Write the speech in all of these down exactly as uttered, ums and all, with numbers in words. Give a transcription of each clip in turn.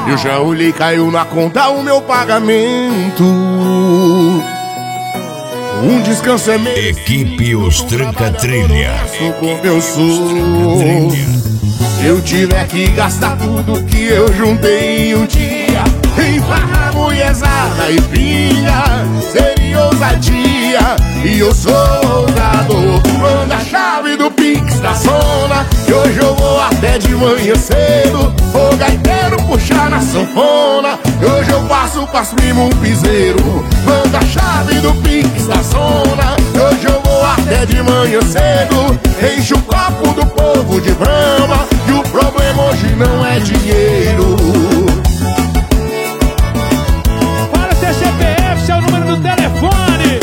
Eu já olhei, caiu na conta o meu pagamento. Um descanso é meu. Equipe Os Tranca Trilha. Sou como eu sou. Eu tiver que gastar tudo que eu juntei em um dia em farra, mulherzada e pilha, seria ousadia. E eu sou ousado. Manda a chave do Pix da zona, que hoje eu vou até de manhã cedo. O gaiteiro puxar na sanfona, que hoje eu passo pras primo um piseiro. Manda a chave do Pix da zona, que hoje eu vou até de manhã cedo. Enche o copo do povo de Brahma, que o problema hoje não é dinheiro. Fala seu C P F, seu número do telefone.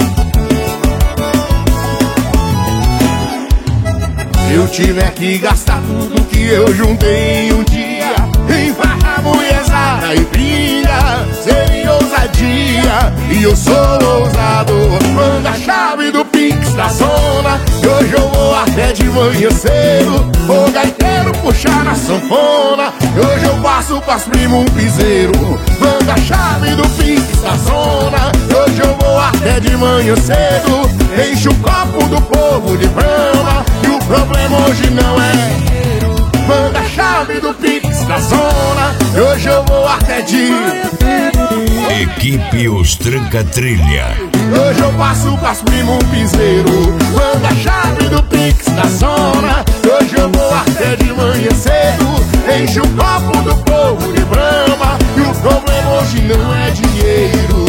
Eu tiver que gastar tudo que eu juntei em um dia em farra, mulherzada e pilha, seria ousadia. E eu sou ousado. Manda a chave do Pix da zona, que hoje eu vou até de manhã cedo. O gaiteiro puxar na sanfona, que hoje eu passo pras primo um piseiro. Manda a chave do Pix da zona, que hoje eu vou até de manhã cedo. Enche o copo do povo de Brahma, e o problema hoje não é. Manda a chave do Pix da zona, e hoje eu vou até de. Equipe Os Tranca Trilha. Hoje eu passo pras primo um piseiro. Manda a chave do Pix da zona, e hoje eu vou até de manhã cedo. Enche o copo do povo de Brahma, e o problema hoje não é dinheiro.